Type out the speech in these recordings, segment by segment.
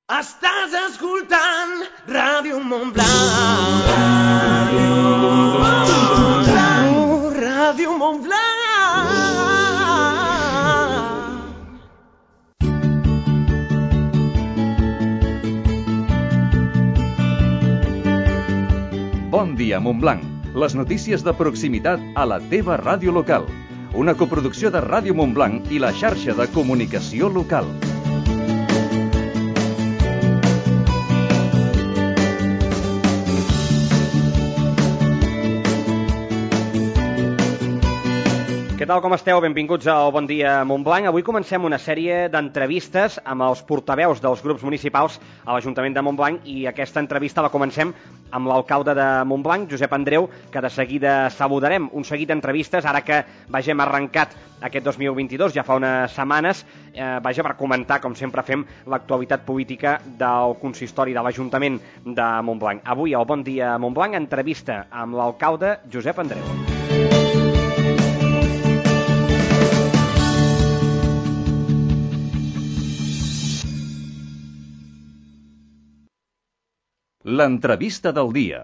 Estàs escoltant Ràdio Montblanc. Ràdio Montblanc. Bon dia, Montblanc. Les notícies de proximitat a la teva ràdio local. Una coproducció de Ràdio Montblanc i la xarxa de comunicació local. Què tal, com esteu? Benvinguts al Bon Dia Montblanc. Avui comencem una sèrie d'entrevistes amb els portaveus dels grups municipals a l'Ajuntament de Montblanc i aquesta entrevista la comencem amb l'alcalde de Montblanc, Josep Andreu, que de seguida saludarem. Un seguit d'entrevistes, ara que hem arrencat aquest 2022, ja fa unes setmanes, per comentar, com sempre fem, l'actualitat política del consistori de l'Ajuntament de Montblanc. Avui, al Bon Dia Montblanc, entrevista amb l'alcalde Josep Andreu. L'entrevista del dia.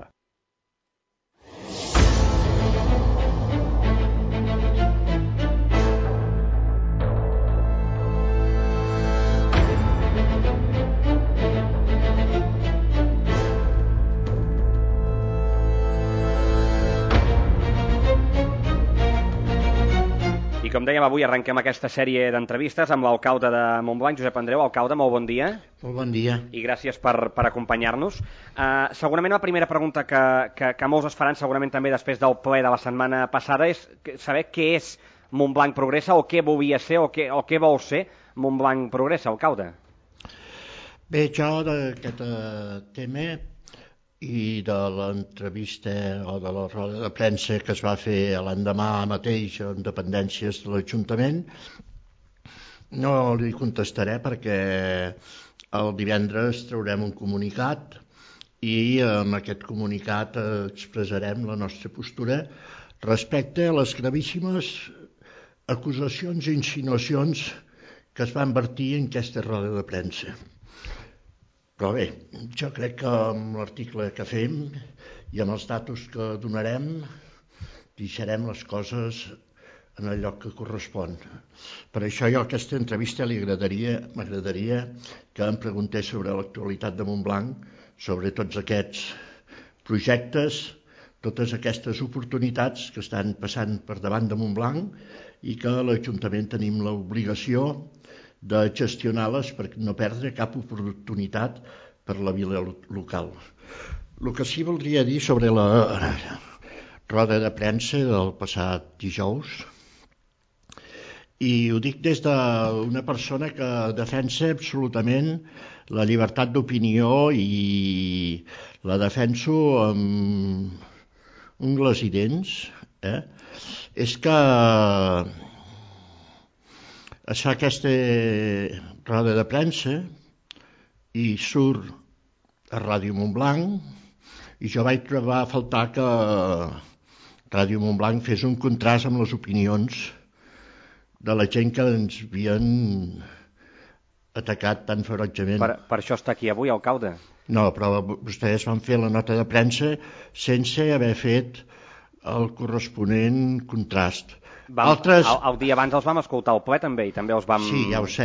I com dèiem, avui arrenquem aquesta sèrie d'entrevistes amb l'alcalde de Montblanc, Josep Andreu. Alcalde, molt bon dia. Molt bon dia. I gràcies per acompanyar-nos. Segurament la primera pregunta que molts es faran, segurament també després del ple de la setmana passada, és saber què és Montblanc Progressa o què volia ser o què vol ser Montblanc Progressa, alcalde. Bé, jo d'aquest tema i de l'entrevista o de la roda de premsa que es va fer l'endemà mateix en dependències de l'Ajuntament no li contestaré perquè el divendres traurem un comunicat i amb aquest comunicat expressarem la nostra postura respecte a les gravíssimes acusacions i insinuacions que es van vertir en aquesta roda de premsa. Però bé, jo crec que amb l'article que fem i amb els datos que donarem deixarem les coses en el lloc que correspon. Per això jo a aquesta entrevista m'agradaria que em preguntés sobre l'actualitat de Montblanc, sobre tots aquests projectes, totes aquestes oportunitats que estan passant per davant de Montblanc i que a l'Ajuntament tenim l'obligació de gestionar-les per no perdre cap oportunitat per la vila local. El que sí voldria dir sobre la roda de premsa del passat dijous, i ho dic des d'una persona que defensa absolutament la llibertat d'opinió i la defenso amb ungles i dents, és que es fa aquesta roda de premsa i surt a Ràdio Montblanc i jo vaig trobar a faltar que Ràdio Montblanc fes un contrast amb les opinions de la gent que ens havien atacat tan ferotgement. Per això està aquí avui, alcalde. No, però vostès van fer la nota de premsa sense haver fet el corresponent contrast. El dia abans els vam escoltar al ple també i també els vam... Sí, ja ho sé.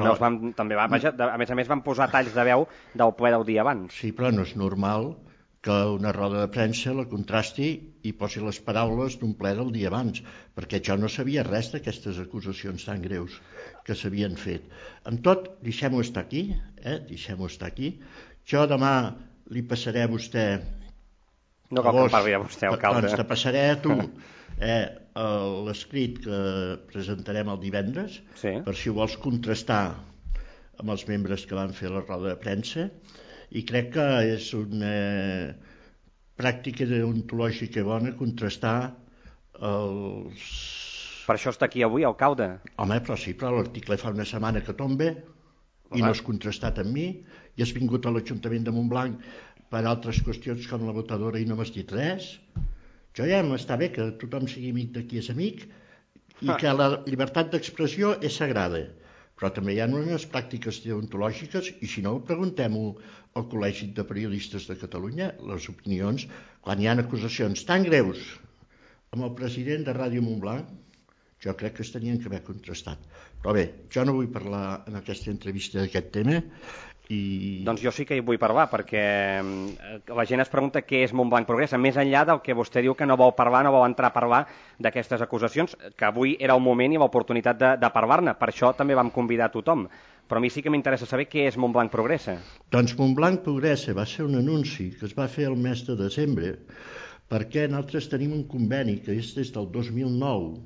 A més van posar talls de veu del ple del dia abans. Sí, però no és normal que una roda de premsa la contrasti i posi les paraules d'un ple del dia abans, perquè jo no sabia res d'aquestes acusacions tan greus que s'havien fet. Amb tot, deixem-ho estar aquí, deixem-ho estar aquí. Jo demà li passaré a vostè... No cal que em parli a vostè, alcalde. Doncs te passaré a tu l'escrit que presentarem el divendres, sí, per si ho vols contrastar amb els membres que van fer la roda de premsa, i crec que és una pràctica deontològica bona contrastar els... Per això està aquí avui, alcalde. Home, però l'article fa una setmana que tomba i no has contrastat amb mi i has vingut a l'Ajuntament de Montblanc per altres qüestions com la votadora i no m'has dit res. Jo ja m'està bé que tothom sigui amic de qui és amic i que la llibertat d'expressió és sagrada, Però també hi ha unes pràctiques deontològiques i si no, preguntem-ho al Col·legi de Periodistes de Catalunya, les opinions, quan hi ha acusacions tan greus amb el president de Ràdio Montblanc, jo crec que es tenien que haver contrastat. Però bé, jo no vull parlar en aquesta entrevista d'aquest tema. Doncs jo sí que hi vull parlar, perquè la gent es pregunta què és Montblanc Progressa, més enllà del que vostè diu que no vol parlar, no vol entrar a parlar d'aquestes acusacions, que avui era el moment i l'oportunitat de parlar-ne, per això també vam convidar a tothom. Però a mi sí que m'interessa saber què és Montblanc Progressa. Doncs Montblanc Progressa va ser un anunci que es va fer el mes de desembre, perquè nosaltres tenim un conveni que és des del 2009,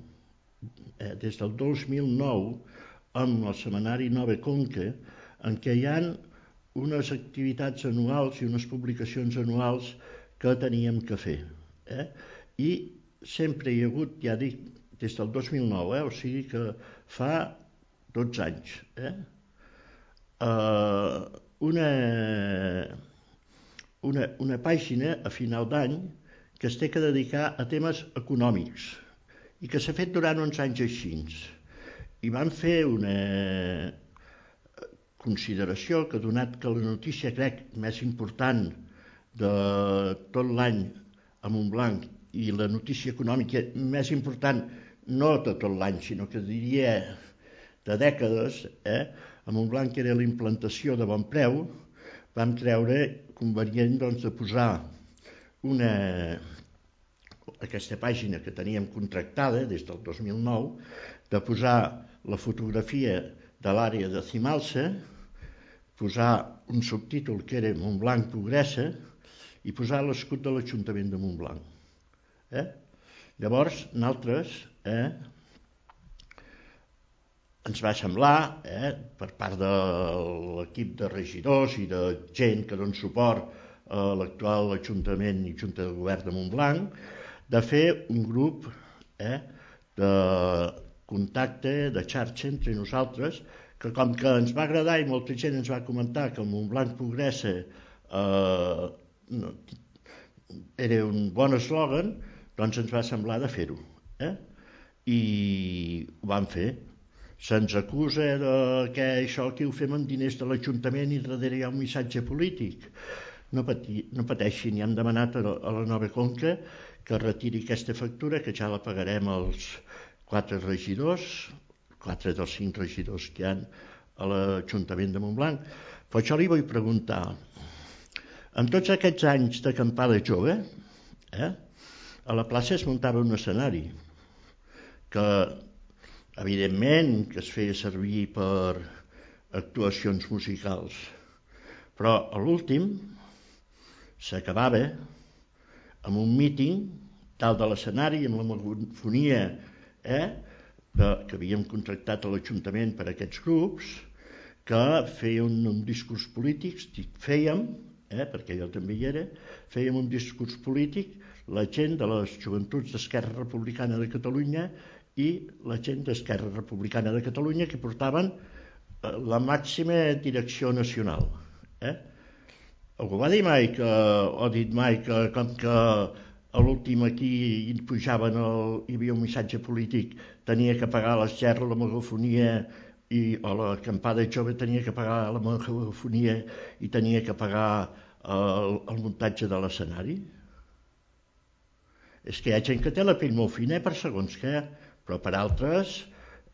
amb el setmanari Nova Conca, en què hi ha unes activitats anuals i unes publicacions anuals que teníem que fer. I sempre hi ha hagut, ja dic, des del 2009, o sigui que fa 12 anys, una pàgina a final d'any que es té que dedicar a temes econòmics i que s'ha fet durant uns anys així. I vam fer una consideració que, donat que la notícia, crec, més important de tot l'any a Montblanc i la notícia econòmica més important, no de tot l'any, sinó que diria de dècades, a Montblanc era la implantació de Bonpreu, vam creure convenient de posar aquesta pàgina que teníem contractada des del 2009, de posar la fotografia de l'àrea de Cimalsa, posar un subtítol que era Montblanc Progressa i posar l'escut de l'Ajuntament de Montblanc. Llavors, nosaltres ens va semblar, per part de l'equip de regidors i de gent que dona suport a l'actual Ajuntament i Junta de Govern de Montblanc, de fer un grup de contacte, de xarxa entre nosaltres, que com que ens va agradar i molta gent ens va comentar que el Montblanc Progressa era un bon eslògan, doncs ens va semblar de fer-ho. I ho vam fer. Se'ns acusa que això aquí ho fem amb diners de l'Ajuntament i darrere hi ha un missatge polític. No pateixin, i hem demanat a la Nova Conca que retiri aquesta factura, que ja la pagarem als 4 regidors, 4 dels 5 regidors que hi ha a l'Ajuntament de Montblanc. Però jo li vull preguntar, en tots aquests anys d'acampada jove, a la plaça es muntava un escenari que, evidentment, que es feia servir per actuacions musicals, però a l'últim s'acabava amb un míting dalt de l'escenari, amb la megafonia que havíem contractat a l'Ajuntament per a aquests grups, que feien un discurs polític, fèiem, perquè jo també hi era, fèiem un discurs polític, la gent de les joventuts d'Esquerra Republicana de Catalunya i la gent d'Esquerra Republicana de Catalunya, que portaven la màxima direcció nacional. Algú va dir mai o dit mai que com que a l'últim aquí hi pujaven, hi havia un missatge polític, tenia que pagar les gerres, la megafonia, o l'acampada jove tenia que pagar la megafonia i tenia que pagar el muntatge de l'escenari? És que hi ha gent que té la pell molt fina per segons què, però per altres,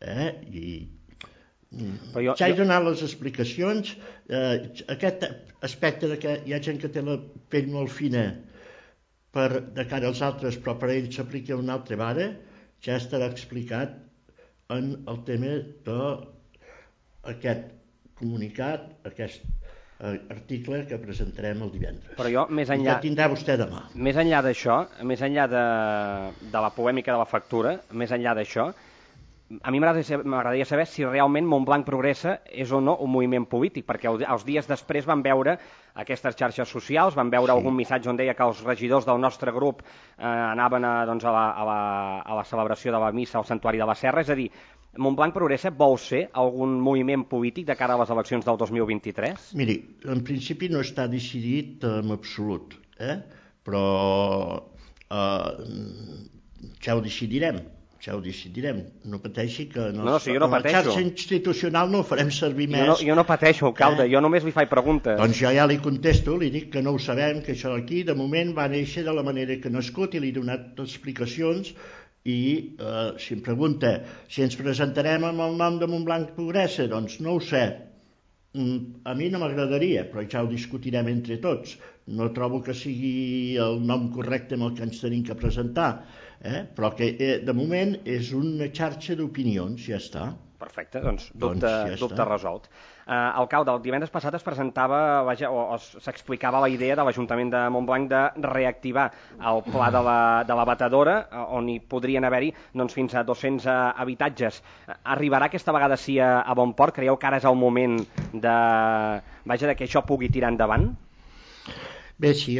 ja he donat les explicacions, aquest aspecte de que hi ha gent que té la pell molt fina de cara als altres, però per a ells s'aplica una altra vara, ja estarà explicat en el tema d'aquest comunicat, aquest article que presentarem el divendres. Però jo, més enllà... I que tindrà vostè demà. Més enllà d'això, més enllà de la polèmica de la factura, més enllà d'això, a mi m'agradaria saber si realment Montblanc Progressa és o no un moviment polític, perquè els dies després van veure aquestes xarxes socials, van veure algun missatge on deia que els regidors del nostre grup anaven a la celebració de la missa al Santuari de la Serra, és a dir, Montblanc Progressa vol ser algun moviment polític de cara a les eleccions del 2023? Miri, en principi no està decidit en absolut, però ja ho decidirem. ja ho decidirem. No pateixi que si jo no pateixo. La xarxa institucional no ho farem servir més. Jo no pateixo, alcalde, jo només li faig preguntes. Doncs jo ja li contesto, li dic que no ho sabem, que això aquí de moment va néixer de la manera que ha nascut i li he donat explicacions i si em pregunta si ens presentarem amb el nom de Montblanc Progressa, doncs no ho sé. A mi no m'agradaria, però ja ho discutirem entre tots. No trobo que sigui el nom correcte amb el que ens tenim que presentar. Però que de moment és una xarxa d'opinions, ja està. Perfecte, doncs dubte resolt. Alcalde, el divendres passat es presentava, s'explicava la idea de l'Ajuntament de Montblanc de reactivar el pla de la batedora, on hi podrien haver-hi fins a 200 habitatges. Arribarà aquesta vegada sí a bon port? Creieu que ara és el moment de que això pugui tirar endavant? Bé, sí,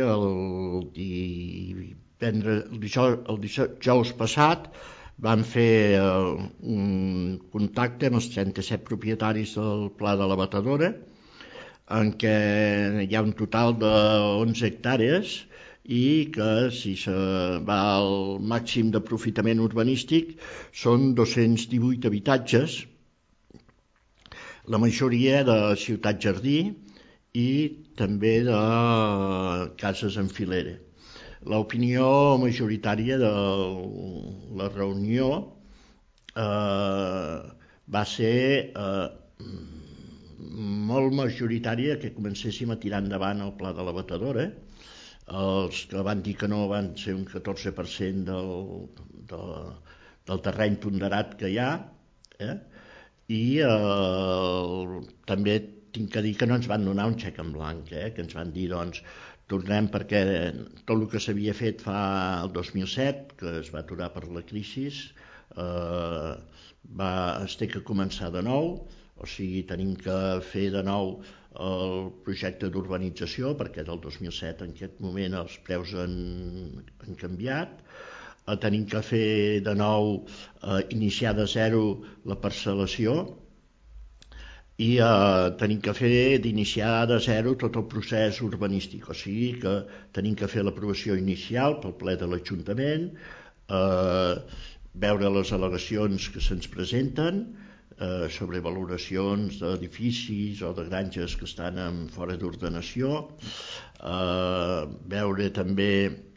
el dijous passat vam fer un contacte amb els 37 propietaris del Pla de la Batedora, en què hi ha un total de 11 hectàrees i que si se va al màxim d'aprofitament urbanístic són 218 habitatges, la majoria de Ciutat Jardí i també de cases en filera. L'opinió majoritària de la reunió va ser molt majoritària que comencéssim a tirar endavant el Pla de la Batedora. Els que van dir que no van ser un 14% del terreny ponderat que hi ha, i també tinc que dir que no ens van donar un xec en blanc, que ens van dir, doncs, tornem perquè tot el que s'havia fet fa el 2007, que es va aturar per la crisi, es té que començar de nou, o sigui, tenim que fer de nou el projecte d'urbanització, perquè del 2007 en aquest moment els preus han canviat, tenim que fer de nou, iniciar de zero la parcel·lació, i tenim que fer d'iniciar de zero tot el procés urbanístic, o sigui que tenim que fer l'aprovació inicial pel ple de l'Ajuntament, veure les al·legacions que se'ns presenten sobre valoracions d'edificis o de granges que estan fora d'ordenació, veure també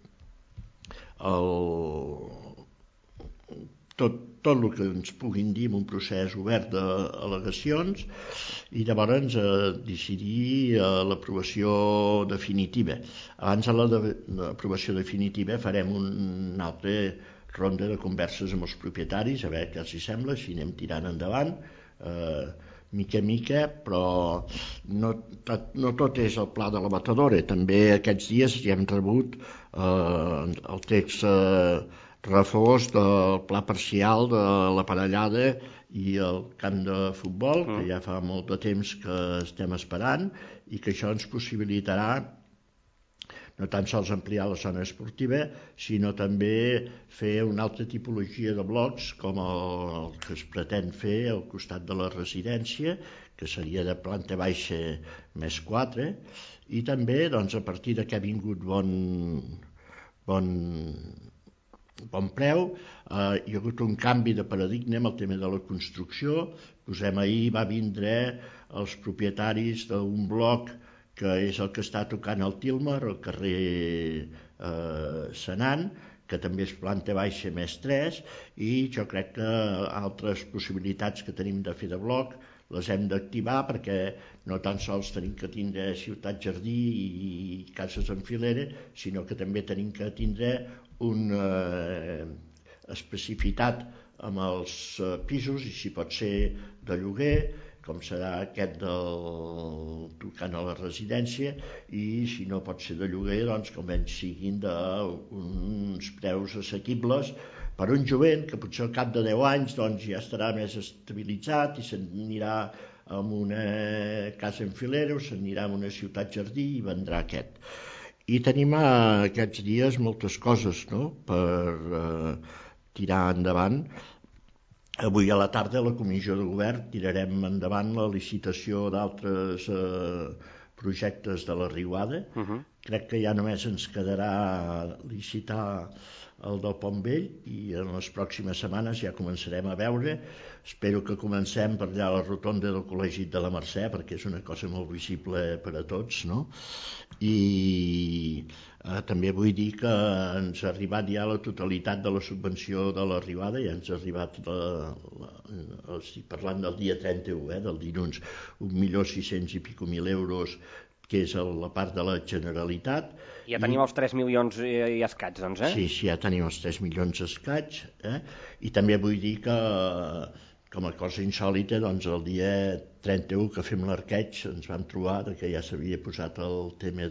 tot el que ens puguin dir en un procés obert d'al·legacions i llavors decidir l'aprovació definitiva. Abans de l'aprovació definitiva farem una altra ronda de converses amb els propietaris, a veure què els sembla, si anem tirant endavant, mica a mica, però no tot és el Pla de la Batedora. També aquests dies ja hem rebut el text reforç del pla parcial de l'aparellada i el camp de futbol, que ja fa molt de temps que estem esperant i que això ens possibilitarà no tan sols ampliar la zona esportiva, sinó també fer una altra tipologia de blocs com el que es pretén fer al costat de la residència, que seria de planta baixa més 4, i també doncs, a partir de que ha vingut bon preu, hi ha hagut un canvi de paradigma amb el tema de la construcció. Ahir va vindre els propietaris d'un bloc que és el que està tocant el Tilmer, al carrer Senan, que també és planta baixa més 3, i jo crec que altres possibilitats que tenim de fer de bloc les hem d'activar perquè no tan sols tenim que tindre Ciutat Jardí i cases en filera, sinó que també tenim que tindre una especificitat amb els pisos i si pot ser de lloguer, com serà aquest tocant a la residència, i si no pot ser de lloguer, doncs com ells siguin d'uns preus assequibles per un jovent que potser al cap de 10 anys doncs, ja estarà més estabilitzat i s'anirà a una casa en filera o s'anirà a una ciutat jardí i vendrà aquest. I tenim aquests dies moltes coses, no?, per tirar endavant. Avui a la tarda a la comissió de govern tirarem endavant la licitació d'altres projectes de la Riuada, crec que ja només ens quedarà licitar el del Pont Vell i en les pròximes setmanes ja començarem a veure. Espero que comencem per allà a la rotonda del Col·legi de la Mercè, perquè és una cosa molt visible per a tots, no? I també vull dir que ens ha arribat ja la totalitat de la subvenció de l'arribada, ja ens ha arribat, estic parlant del dia 31, del dilluns, 1.600.000 i pico euros, que és la part de la Generalitat. Ja tenim els 3 milions i escaig, doncs, Sí, ja tenim els 3 milions escaig, i també vull dir que, com a cosa insòlita, doncs el dia 31 que fem l'arqueig ens vam trobar que ja s'havia posat el tema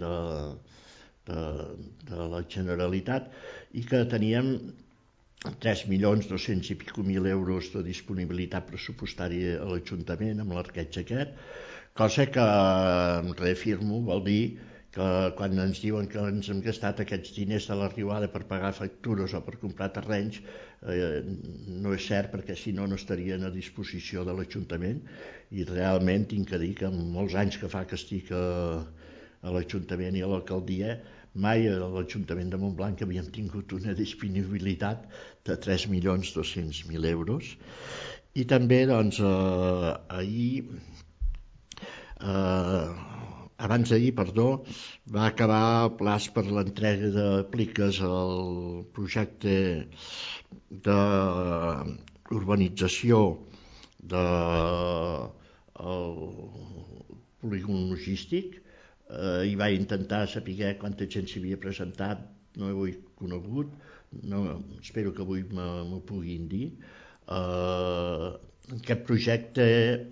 de la Generalitat i que teníem 3.200.000 i pico euros de disponibilitat pressupostària a l'Ajuntament amb l'arqueig aquest, cosa que reafirmo, vol dir que quan ens diuen que ens hem gastat aquests diners de l'arribada per pagar factures o per comprar terrenys, no és cert, perquè si no, no estarien a disposició de l'Ajuntament, i realment tinc que dir que en molts anys que fa que estic a l'Ajuntament i a l'alcaldia, mai a l'Ajuntament de Montblanc havíem tingut una disponibilitat de 3.200.000 euros. I també, doncs, abans d'ahir, va acabar el plaç per l'entrega de pliques al projecte d'urbanització del polígon logístic. I vaig intentar saber quanta gent s'hi havia presentat, no ho he conegut, espero que avui m'ho puguin dir. Aquest projecte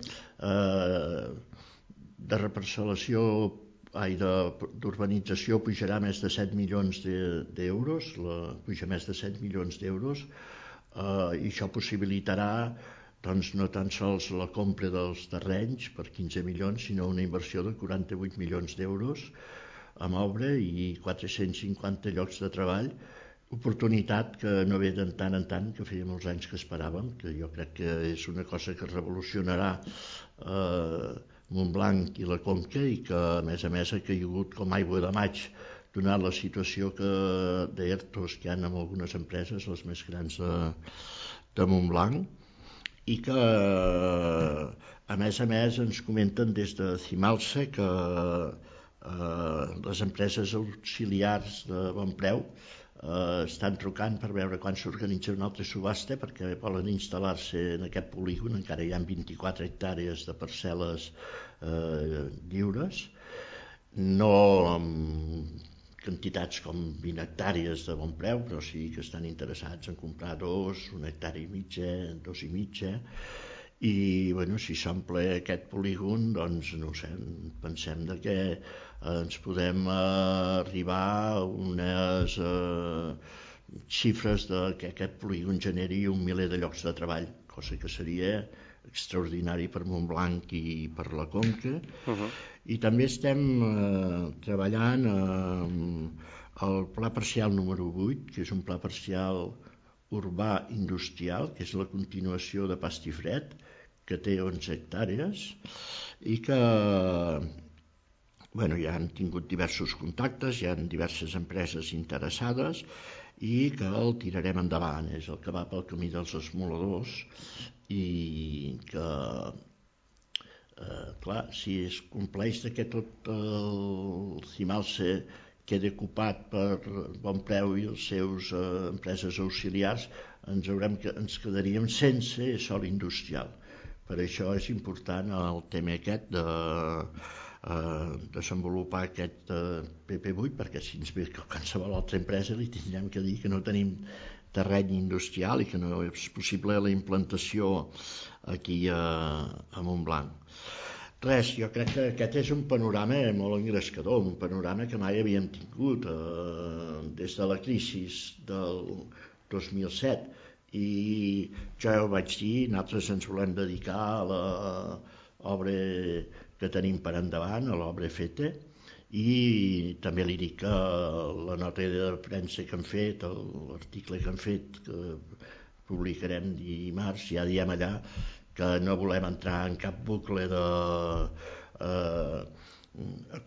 de reparcel·lació, d'urbanització, pujarà més de 7 milions d'euros, puja més de 7 milions d'euros, i això possibilitarà doncs, no tan sols la compra dels terrenys per 15 milions, sinó una inversió de 48 milions d'euros amb obra i 450 llocs de treball, oportunitat que no ve de tant en tant, que feia molts anys que esperàvem, que jo crec que és una cosa que revolucionarà Montblanc i la Conca i que a més ha caigut com aigua de maig, donat la situació d'ERTOs que hi ha en algunes empreses, les més grans de Montblanc, i que a més ens comenten des de Cimalsa que les empreses auxiliars de bon preu estan trucant per veure quan s'organitza una altra subhasta perquè volen instal·lar-se en aquest polígon. Encara hi ha 24 hectàrees de parcel·les lliures, no amb quantitats com 20 hectàrees de bon preu, però sí que estan interessats en comprar 2, 1 hectàrea i mitja, 2 i mitja, i bueno, si s'omple aquest polígon, doncs no ho sé, pensem que ens podem arribar a unes xifres que aquest polígon generi 1 miler de llocs de treball, cosa que seria extraordinari per Montblanc i per la Conca. I també estem treballant el pla parcial número 8, que és un pla parcial urbà industrial, que és la continuació de Pastifred, que té 11 hectàrees i que ja han tingut diversos contactes, hi ha diverses empreses interessades i que el tirarem endavant. És el que va pel camí dels esmoladors i que, clar, si es compleix que tot el Cimalsa queda ocupat per bon preu i les seves empreses auxiliars, ens quedaríem sense sòl industrial. Per això és important el tema aquest de desenvolupar aquest PP8, perquè si ens ve qualsevol altra empresa li tindrem que dir que no tenim terreny industrial i que no és possible la implantació aquí a Montblanc. Res, jo crec que aquest és un panorama molt engrescador, un panorama que mai havíem tingut des de la crisi del 2007. I jo ja ho vaig dir, nosaltres ens volem dedicar a l'obra que tenim per endavant, a l'obra feta, i també li dic que la nota de premsa que hem fet, l'article que hem fet, que publicarem dimarts, ja diem allà que no volem entrar en cap bucle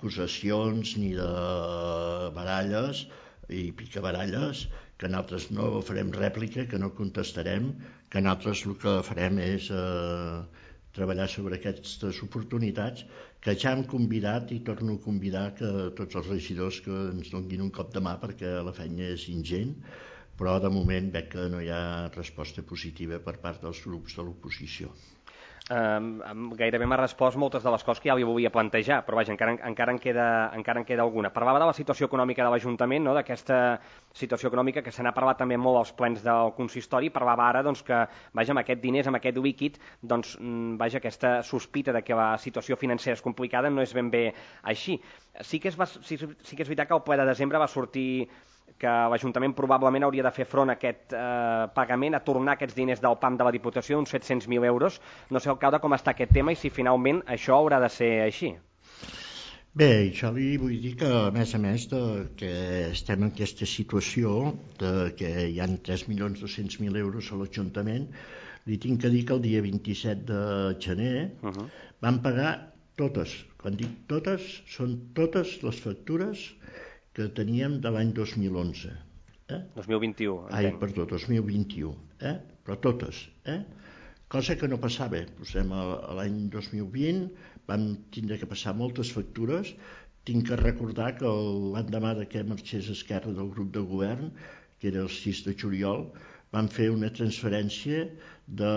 d'acusacions ni de baralles i picabaralles, que nosaltres no farem rèplica, que no contestarem, que nosaltres el que farem és treballar sobre aquestes oportunitats, que ja hem convidat i torno a convidar que tots els regidors que ens donguin un cop de mà perquè la feina és ingent, però de moment veig que no hi ha resposta positiva per part dels grups de l'oposició. Gairebé m'ha respost moltes de les coses que ja li volia plantejar, però vaja, encara en queda alguna. Parlava de la situació econòmica de l'Ajuntament, no? D'aquesta situació econòmica que se n'ha parlat també molt als plens del consistori. Parlava ara doncs, que vaja, amb aquest diners, amb aquest líquid, doncs, vaja, aquesta sospita de que la situació financera és complicada no és ben bé així. Sí que és veritat que el ple de desembre va sortir que l'Ajuntament probablement hauria de fer front a aquest pagament, a tornar aquests diners del PAM de la Diputació, uns 700.000 euros. No sé, alcalde, com està aquest tema i si finalment això haurà de ser així. Bé, jo li vull dir que, a més que estem en aquesta situació, que hi ha 3.200.000 euros a l'Ajuntament, li tinc que dir que el dia 27 de gener van pagar totes, quan dic totes, són totes les factures que teníem de l'any 2011. 2021, entenc. Ai, perdó, 2021, però totes. Cosa que no passava. L'any 2020 vam tindre que passar moltes factures. Tinc que recordar que l'endemà que marxés Esquerra del grup de govern, que era el 6 de juliol, van fer una transferència de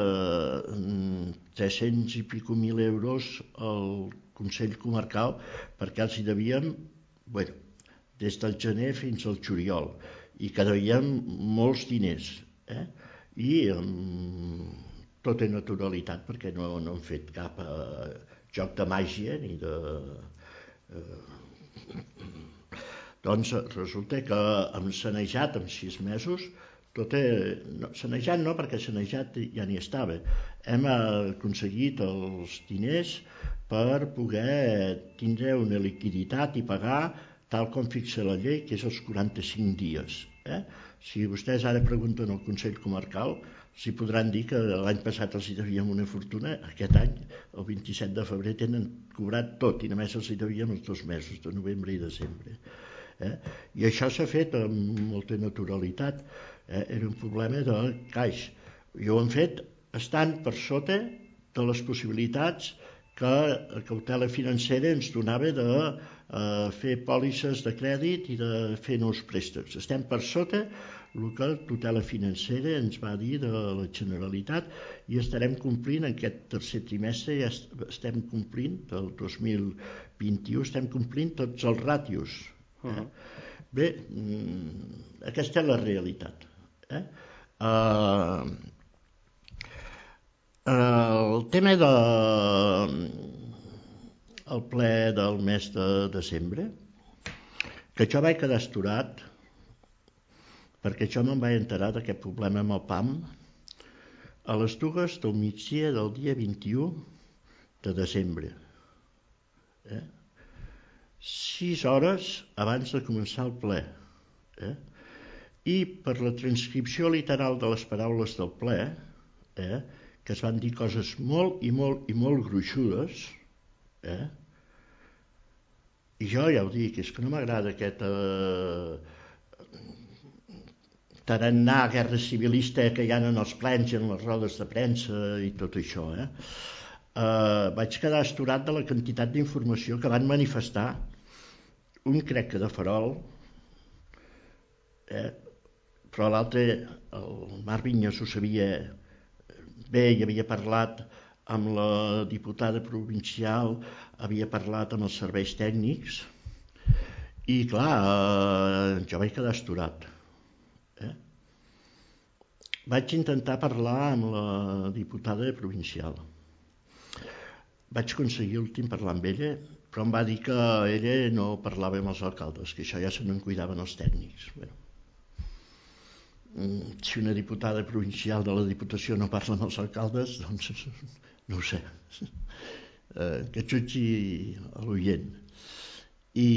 300 i pico mil euros al Consell Comarcal perquè els hi devíem, des del gener fins al juliol, i que devíem molts diners, i amb tota naturalitat, perquè no hem fet cap joc de màgia ni de... Doncs resulta que hem sanejat en 6 mesos, sanejat no, perquè sanejat ja n'hi estava, hem aconseguit els diners per poder tindre una liquiditat i pagar tal com fixa la llei, que és els 45 dies. Si vostès ara pregunten al Consell Comarcal, s'hi podran dir que l'any passat els hi devíem una fortuna, aquest any, el 27 de febrer, tenen cobrat tot, i només els hi devíem els 2 mesos, de novembre i desembre. I això s'ha fet amb molta naturalitat. Era un problema de caix. I ho hem fet estant per sota de les possibilitats que la cautela financera ens donava de fer pòlisses de crèdit i de fer nous préstecs. Estem per sota el que la tutela financera ens va dir de la Generalitat i estarem complint en aquest tercer trimestre, ja estem complint, del 2021, estem complint tots els ràtios. Bé, aquesta és la realitat. El tema del ple del mes de desembre, que jo vaig quedar astorat perquè jo me'n vaig enterar d'aquest problema amb el PAM a les 2 del migdia del dia 21 de desembre. 6 hores abans de començar el ple. I per la transcripció literal de les paraules del ple, que es van dir coses molt i molt i molt gruixudes, i jo ja ho dic, és que no m'agrada aquest tarannà guerra civilista que hi ha en els plens i en les rodes de premsa i tot això. Vaig quedar astorat de la quantitat d'informació que van manifestar. Un crec que de farol, però l'altre, el Marc Vinyes, ho sabia bé i havia parlat amb la diputada provincial, havia parlat amb els serveis tècnics i clar, jo vaig quedar astorat. Vaig intentar parlar amb la diputada provincial. Vaig aconseguir l'últim parlar amb ella, però em va dir que ella no parlava amb els alcaldes, que això ja se n'en cuidaven els tècnics. Si una diputada provincial de la Diputació no parla amb els alcaldes, doncs no ho sé, que jutgi l'oient. I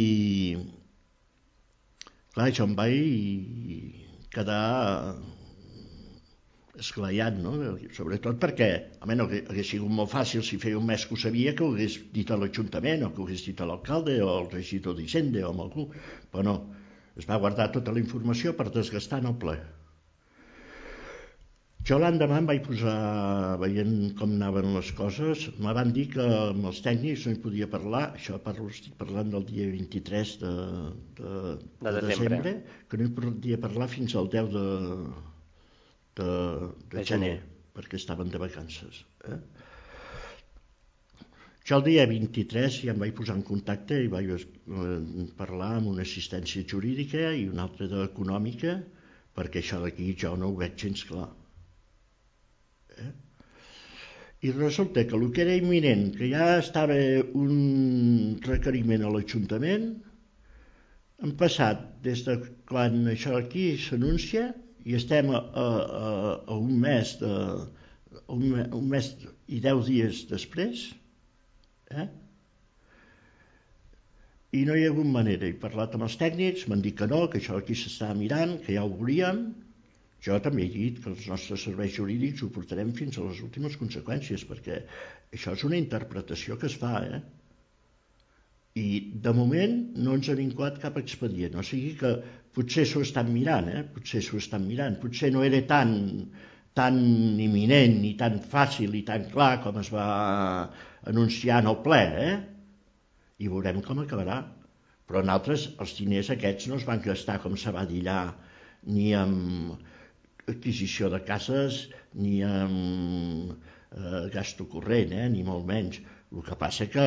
clar, jo em vaig quedar esglaiat, no? Sobretot perquè, no hagués sigut molt fàcil si feia un mes que ho sabia que ho hagués dit a l'Ajuntament o que ho hagués dit a l'alcalde o al regidor d'Hisenda o amb algú, però no, es va guardar tota la informació per desgastar en el ple. Jo l'endemà em vaig posar, veient com anaven les coses, me van dir que amb els tècnics no hi podia parlar, estic parlant del dia 23 de desembre, que no hi podia parlar fins al 10 de gener, perquè estaven de vacances. Jo el dia 23 ja em vaig posar en contacte i vaig parlar amb una assistència jurídica i una altra d'econòmica, perquè això d'aquí jo no ho veig gens clar. I resulta que el que era imminent, que ja estava un requeriment a l'Ajuntament, han passat des de quan això aquí s'anuncia i estem a un mes i 10 dies després, i no hi ha hagut manera. He parlat amb els tècnics, m'han dit que no, que això aquí s'estava mirant, que ja ho veuríem. Jo també he dit que els nostres serveis jurídics ho portarem fins a les últimes conseqüències, perquè això és una interpretació que es fa, I de moment no ens han incoat cap expedient, o sigui que potser s'ho estan mirant, potser no era tan imminent ni tan fàcil i tan clar com es va anunciar en el ple, I veurem com acabarà. Però nosaltres els diners aquests no es van gastar, com se va dir allà, ni amb adquisició de cases ni amb gasto corrent, ni molt menys. El que passa que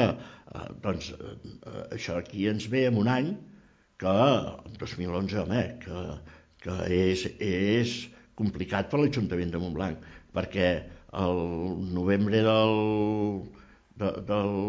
això aquí ens ve en un any que, en 2011, home, que és complicat per l'Ajuntament de Montblanc, perquè el novembre del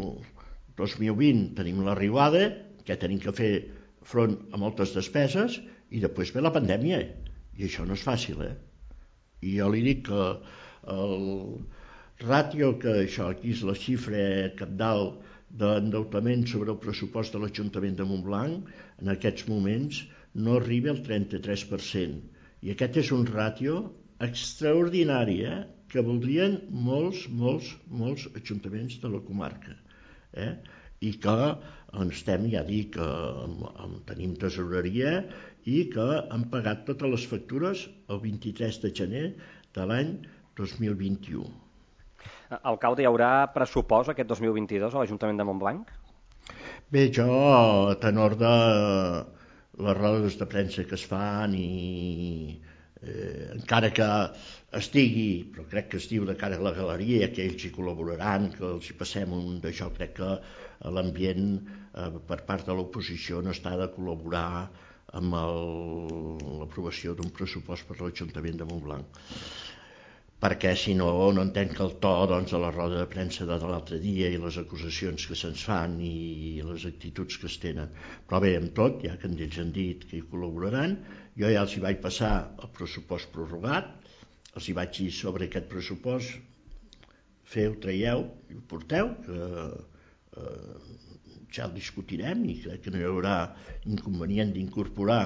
2020 tenim la riuada, que tenim que fer front a moltes despeses, i després ve la pandèmia. I això no és fàcil, I jo li dic que el ràtio, que això aquí és la xifra cabdal d'endeutament sobre el pressupost de l'Ajuntament de Montblanc, en aquests moments no arriba al 33%. I aquest és un ràtio extraordinari, que voldrien molts ajuntaments de la comarca. I que estem, ja dic, tenim tesoreria i que han pagat totes les factures el 23 de gener de l'any 2021. Alcalde, hi haurà pressupost aquest 2022 a l'Ajuntament de Montblanc? Bé, jo, a tenor de les rodes de premsa que es fan i encara que estigui, però crec que es diu de cara a la galeria, que ells hi col·laboraran, que els hi passem un d'això, crec que l'ambient per part de l'oposició no està de col·laborar amb l'aprovació d'un pressupost per l'Ajuntament de Montblanc. Perquè si no entenc el to de la roda de premsa de l'altre dia i les acusacions que se'ns fan i les actituds que es tenen. Però bé, amb tot, ja que ells han dit que hi col·laboraran, jo ja els hi vaig passar el pressupost prorrogat, els hi vaig dir sobre aquest pressupost, traieu i ho porteu, que ja el discutirem i crec que no hi haurà inconvenient d'incorporar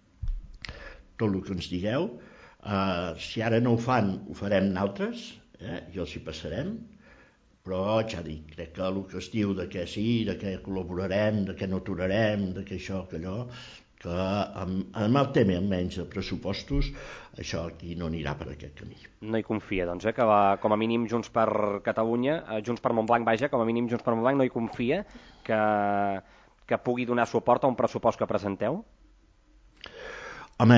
tot el que ens digueu. Si ara no ho fan, ho farem nosaltres, i els hi passarem, però ja dic, crec que el que es diu de que sí, de que col·laborarem, de que no aturarem, de que això, que allò, que amb el tema almenys de pressupostos, això aquí no anirà per aquest camí. No hi confia, doncs, que com a mínim Junts per Catalunya, Junts per Montblanc, vaja, com a mínim Junts per Montblanc no hi confia que pugui donar suport a un pressupost que presenteu? Home,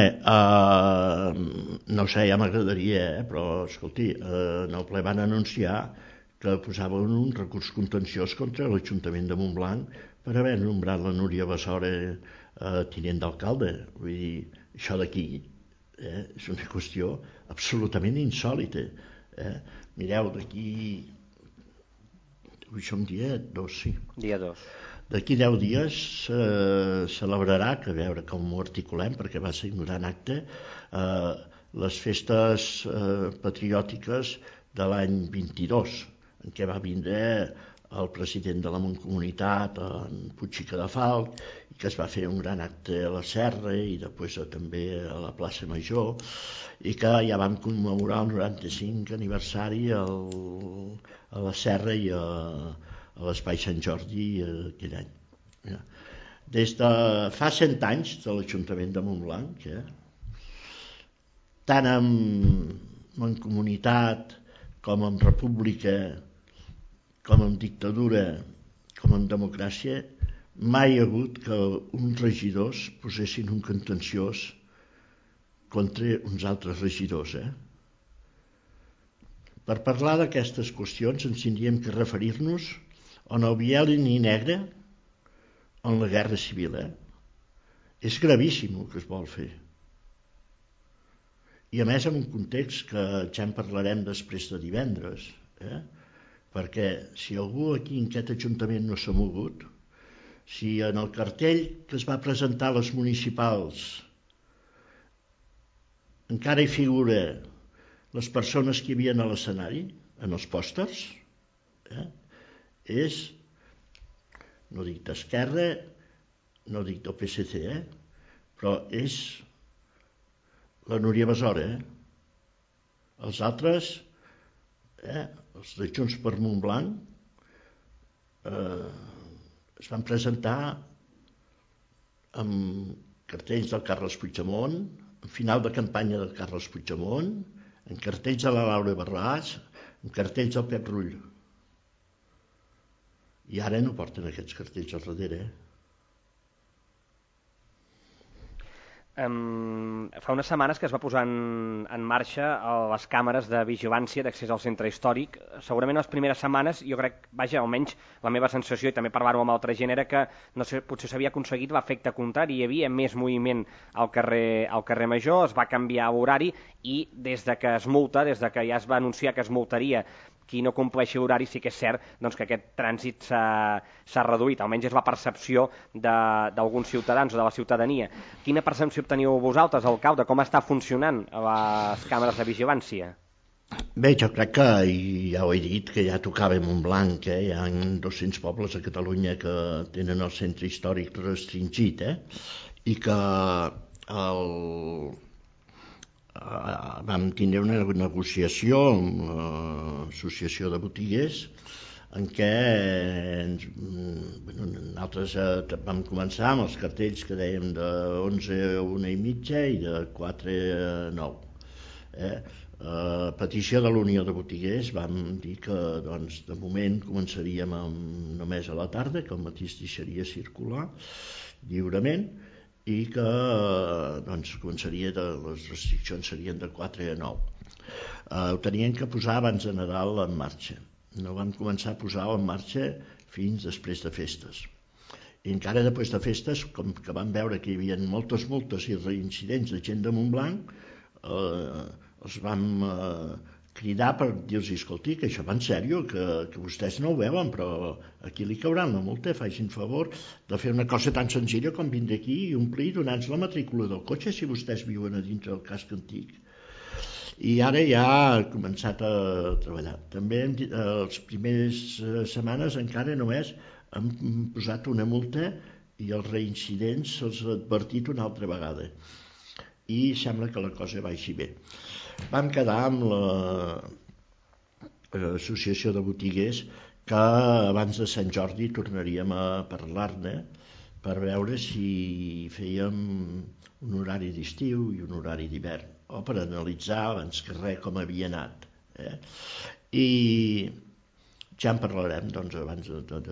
no sé, ja m'agradaria, però, escolti, en el ple van anunciar que posaven un recurs contenciós contra l'Ajuntament de Montblanc per haver nombrat la Núria Bessora tinent d'alcalde. Vull dir, això d'aquí és una qüestió absolutament insòlita. Mireu, d'aquí... Avui som dia 2, sí. Dia 2. D'aquí 10 dies celebrarà, que a veure com ho articulem, perquè va ser ignorant acte, les festes patriòtiques de l'any 22, en què va vindre el president de la Mancomunitat, en Puig i Cadafalch, i que es va fer un gran acte a la Serra i després també a la plaça Major, i que ja vam commemorar el 95 aniversari a la Serra i a l'Espai Sant Jordi aquell any. Des de fa 100 anys de l'Ajuntament de Montblanc, tant en Mancomunitat com en República, com en dictadura, com en democràcia, mai hi ha hagut que uns regidors posessin un contenciós contra uns altres regidors. Per parlar d'aquestes qüestions ens tindríem que referir-nos o en el biel ni negre o en la guerra civil. És gravíssim el que es vol fer. I a més en un context que ja en parlarem després de divendres, perquè si algú aquí en aquest Ajuntament no s'ha mogut, si en el cartell que es va presentar a les municipals encara hi figura les persones que hi havia a l'escenari, en els pòsters, és, no dic d'Esquerra, no dic del PSC, però és la Núria Besora. Els altres, els de Junts per Montblanc, es van presentar amb cartells del Carles Puigdemont, en final de campanya del Carles Puigdemont, en cartells de la Laura Borràs, en cartells del Pep Rull. I ara no porten aquests cartells al darrere. Fa unes setmanes que es va posar en marxa les càmeres de vigilància d'accés al centre històric. Segurament les primeres setmanes, jo crec, vaja, almenys la meva sensació, i també parlar-ho amb altra gent, era que no sé, potser s'havia aconseguit l'efecte contrari, hi havia més moviment al carrer Major, es va canviar l'horari i des de que es multa, des de que ja es va anunciar que es multaria qui no compleixi l'horari, sí que és cert doncs, que aquest trànsit s'ha reduït, almenys és la percepció d'alguns ciutadans o de la ciutadania. Quina percepció teniu vosaltres, alcalde? Com està funcionant les càmeres de vigilància? Bé, jo crec que, ja ho he dit, que ja tocava Montblanc, hi ha 200 pobles a Catalunya que tenen el centre històric restringit, i que vam tindre una negociació amb l'associació de botiguers en què nosaltres vam començar amb els cartells que dèiem de 11 a 1:30 i de 4 a 9. A petició de l'Unió de Botiguers vam dir que doncs, de moment començaríem només a la tarda, que al matí es deixaria circular lliurement, i que doncs, les restriccions serien de 4 a 9. Ho tenien que posar abans de Nadal en marxa. No vam començar a posar-ho en marxa fins després de festes. I encara després de festes, com que vam veure que hi havia moltes multes i reincidents de gent de Montblanc, els vam cridar per dir-los, escolti, que això va en sèrio, que vostès no ho veuen, però aquí li cauran la multa, facin favor de fer una cosa tan senzilla com vindre aquí i omplir i donar-nos la matrícula del cotxe si vostès viuen a dintre del casc antic. I ara ja ha començat a treballar. També les primeres setmanes encara només hem posat una multa i els reincidents se'ls ha advertit una altra vegada. I sembla que la cosa vagi bé. Vam quedar amb l'associació de botiguers que abans de Sant Jordi tornaríem a parlar-ne per veure si fèiem un horari d'estiu i un horari d'hivern, o per analitzar abans que res com havia anat. I ja en parlarem, doncs, abans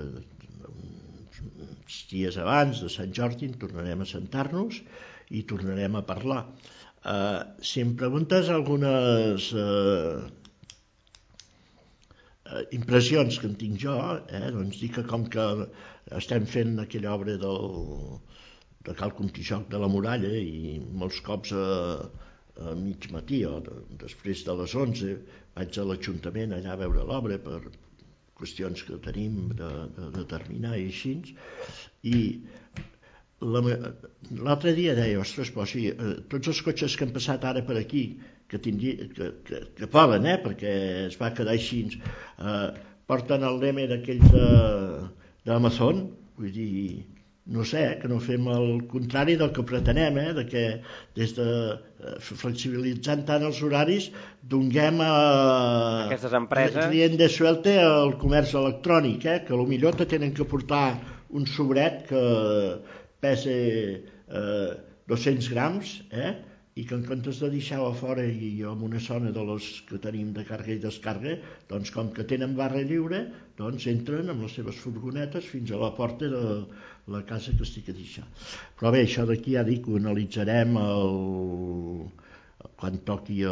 uns dies abans de Sant Jordi tornarem a sentar-nos i tornarem a parlar. Si em preguntes algunes impressions que en tinc jo, doncs dic que com que estem fent aquella obra de Cal Contijoc de la Muralla i molts cops a mig matí o després de les 11 vaig a l'Ajuntament allà a veure l'obra per qüestions que tenim de determinar i així, i l'altre dia deia, ostres, però sí, tots els cotxes que han passat ara per aquí, que poden, perquè es va quedar així, porten el lema d'aquells d'Amazon, vull dir, no sé, que no fem el contrari del que pretenem, de que des de flexibilitzant tant els horaris donguem a aquestes empreses rienda suelta al comerç electrònic, que potser te tenen que portar un sobret que pesa 200 grams, i que en comptes de deixar-ho a fora i en una zona de les que tenim de càrrega i descàrrega, doncs com que tenen barra lliure, doncs entren amb les seves furgonetes fins a la porta de la casa que estic a deixar. Però bé, això d'aquí ja dic, ho analitzarem quan toqui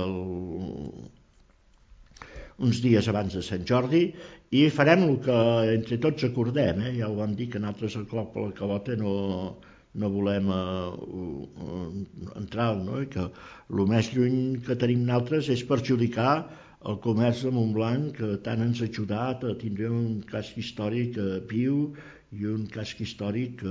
uns dies abans de Sant Jordi i farem el que entre tots acordem, ja ho vam dir que nosaltres al Clop a la Calota no volem entrar, no? I que el més lluny que tenim nosaltres és perjudicar el comerç de Montblanc, que tant ens ha ajudat a tindre un casc històric viu i un casc històric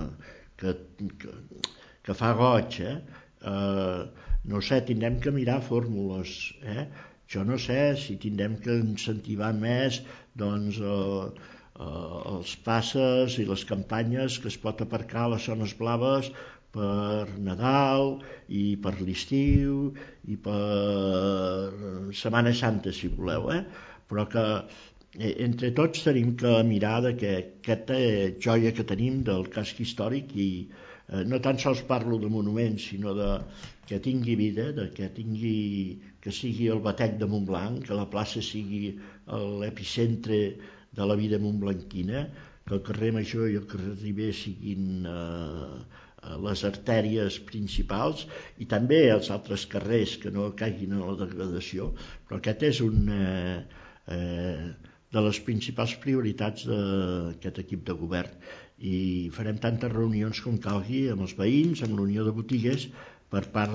que fa goig. No sé, tindrem que mirar fórmules. Jo no sé si tindrem que incentivar més doncs els passes i les campanyes que es pot aparcar a les zones blaves per Nadal i per l'estiu i per Setmana Santa, si voleu, però que entre tots tenim que mirar que aquesta joia que tenim del casc històric, i no tan sols parlo de monuments, sinó que tingui vida, que sigui el batec de Montblanc, que la plaça sigui l'epicentre de la vida montblanquina, que el carrer Major i el carrer Ribé siguin les artèries principals, i també els altres carrers que no caiguin en la degradació, però aquest és una de les principals prioritats d'aquest equip de govern, i farem tantes reunions com calgui amb els veïns, amb l'Unió de Botiguers, per part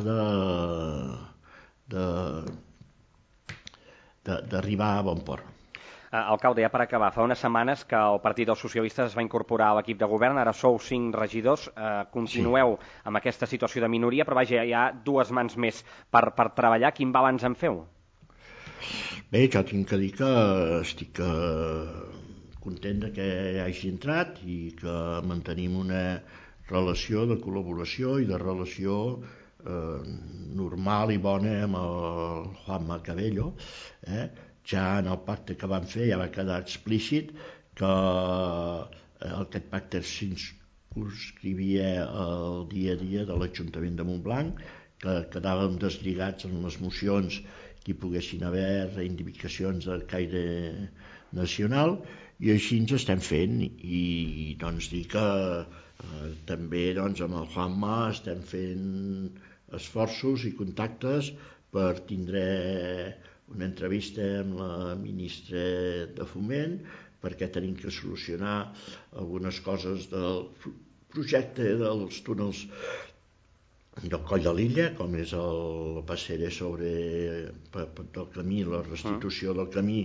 d'arribar a bon port. Alcalde, ja per acabar, fa unes setmanes que el Partit dels Socialistes es va incorporar a l'equip de govern, ara sou 5 regidors, continueu amb aquesta situació de minoria, però vaja, hi ha 2 mans més per treballar. Quin balanç en feu? Bé, jo tinc que dir que estic content que hagi entrat i que mantenim una relació de col·laboració i de relació normal i bona amb el Juanma Cabello. Ja en el pacte que vam fer ja va quedar explícit que aquest pacte s'inscrivia al dia a dia de l'Ajuntament de Montblanc, que quedàvem deslligats en les mocions que hi poguessin haver reivindicacions de caire nacional, i així ens estem fent, i doncs dir que també doncs, amb el Juanma estem fent esforços i contactes per tindre una entrevista amb la ministra de Foment, perquè tenim que solucionar algunes coses del projecte dels túnels del Coll de l'Illa, com és el passere del camí, la restitució del camí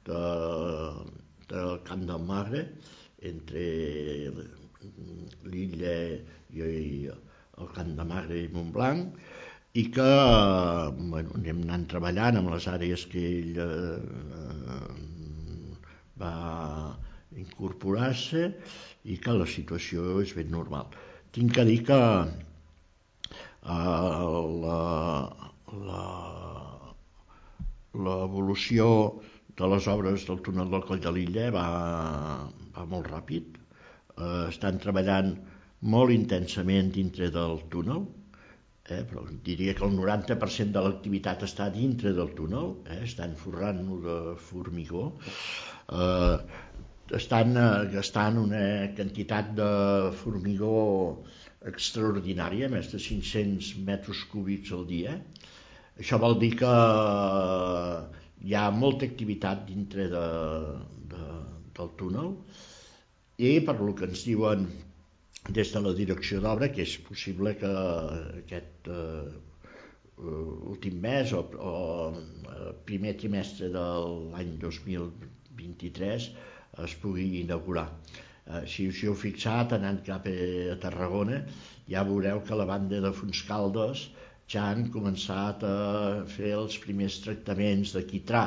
del Camp del Magre, entre l'illa i el Camp de Magre i Montblanc, i que anem anant treballant amb les àrees que ell va incorporar-se, i que la situació és ben normal. Tinc que dir que l'evolució de les obres del túnel del Coll de l'Illa va molt ràpid. Estan treballant molt intensament dintre del túnel, però diria que el 90% de l'activitat està dintre del túnel, estan forrant-lo de formigó, estan gastant una quantitat de formigó extraordinària, més de 500 metres cúbics al dia. Això vol dir que hi ha molta activitat dintre del túnel, i per lo que ens diuen des de la direcció d'obra, que és possible que aquest últim mes o primer trimestre de l'any 2023 es pugui inaugurar. Si us hi heu fixat, anant cap a Tarragona, ja veureu que la banda de Fontscaldes ja han començat a fer els primers tractaments de quitrà,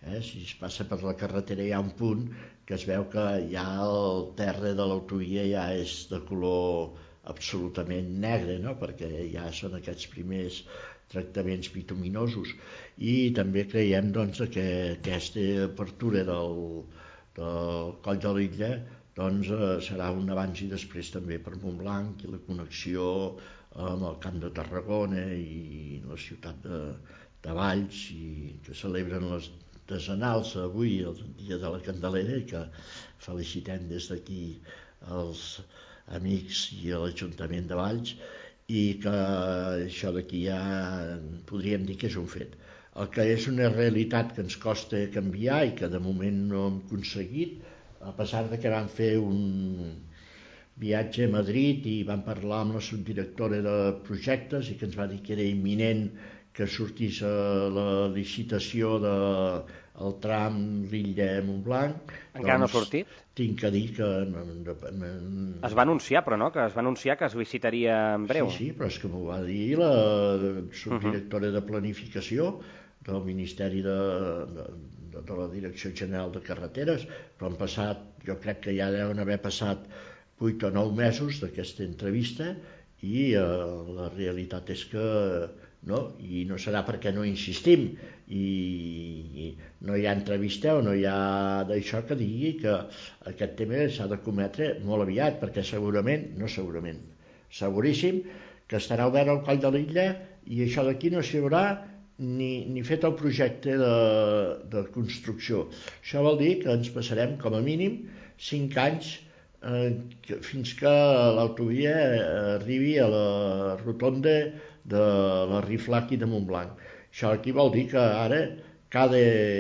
Si es passa per la carretera hi ha un punt que es veu que ja el terra de l'autovia ja és de color absolutament negre, no? Perquè ja són aquests primers tractaments bituminosos. I també creiem doncs, que aquesta apertura del Coll de l'Illa doncs, serà un abans i després també per Montblanc i la connexió amb el Camp de Tarragona i la ciutat de Valls, i que celebren les desenals avui, el dia de la Candelera, i que felicitem des d'aquí els amics i a l'Ajuntament de Valls, i que això d'aquí ja podríem dir que és un fet. El que és una realitat que ens costa canviar i que de moment no hem aconseguit, a pesar de que vam fer un viatge a Madrid i vam parlar amb la subdirectora de projectes i que ens va dir que era imminent que sortís a la licitació del tram Lilla-Montblanc. Encara no ha sortit? Tinc que dir que... Es va anunciar, però no? Que es va anunciar que es licitaria en breu. Sí, però és que m'ho va dir la subdirectora de planificació del Ministeri de la Direcció General de Carreteres, però han passat, jo crec que ja deuen haver passat 8 o 9 mesos d'aquesta entrevista i la realitat és que no, i no serà perquè no insistim i no hi ha entrevista o no hi ha d'això que digui que aquest tema s'ha de cometre molt aviat, perquè seguríssim que estarà obert el Coll de l'Illa i això d'aquí no s'hi haurà ni fet el projecte de construcció. Això vol dir que ens passarem com a mínim 5 anys fins que l'autovia arribi a la rotonda de la Riflac i de Montblanc. Això aquí vol dir que ara cada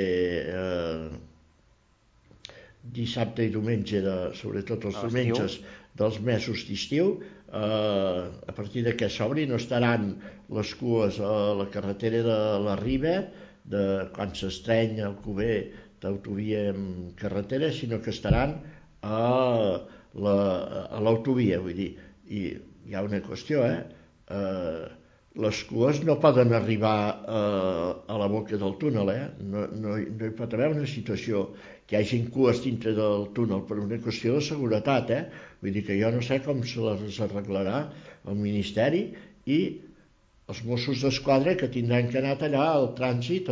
dissabte i diumenge, sobretot els diumenges dels mesos d'estiu, a partir de que s'obri no estaran les cues a la carretera de la Riba, quan s'estreny el cuber d'autovia en carretera, sinó que estaran a l'autovia, vull dir. I hi ha una qüestió, les cues no poden arribar a la boca del túnel, no hi pot haver una situació que hi hagin cues dintre del túnel per una qüestió de seguretat, vull dir que jo no sé com se les arreglarà el Ministeri i els Mossos d'Esquadra que tindran que anar a tallar el trànsit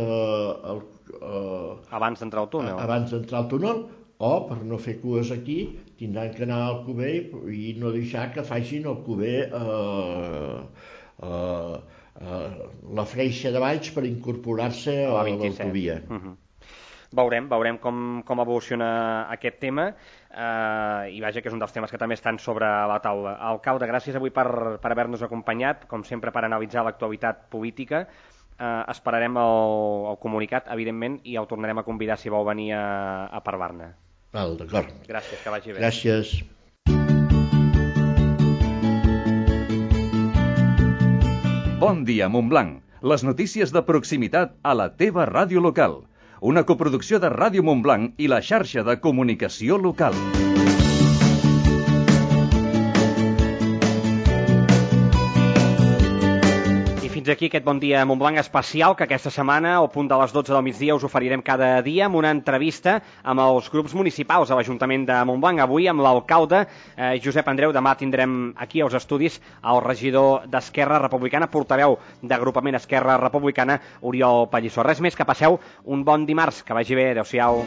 abans d'entrar al túnel. Abans d'entrar al túnel, o per no fer cues aquí tindran que anar al cuber i no deixar que facin el cuber la freixa de Valls per incorporar-se a l'autovia. Veurem com evoluciona aquest tema i vaja que és un dels temes que també estan sobre la taula. Alcalde, gràcies avui per haver-nos acompanyat, com sempre per analitzar l'actualitat política. Esperarem el comunicat, evidentment, i el tornarem a convidar si vol venir a parlar-ne. Val, d'acord. Gràcies, que vagi bé. Gràcies. Bon dia, Montblanc. Les notícies de proximitat a la teva ràdio local. Una coproducció de Ràdio Montblanc i la xarxa de comunicació local. Fins aquí aquest Bon dia Montblanc especial que aquesta setmana, al punt de les 12 del migdia, us oferirem cada dia amb una entrevista amb els grups municipals a l'Ajuntament de Montblanc. Avui amb l'alcalde Josep Andreu. Demà tindrem aquí als estudis el regidor d'Esquerra Republicana, portaveu d'agrupament Esquerra Republicana, Oriol Pallissó. Res més, que passeu un bon dimarts. Que vagi bé. Adéu-siau.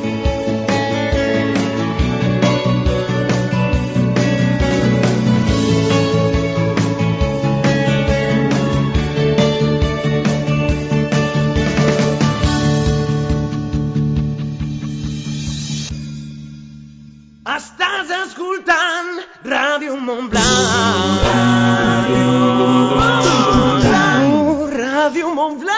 Estàs escoltant Ràdio Montblanc. Ràdio Montblanc. Ràdio Montblanc.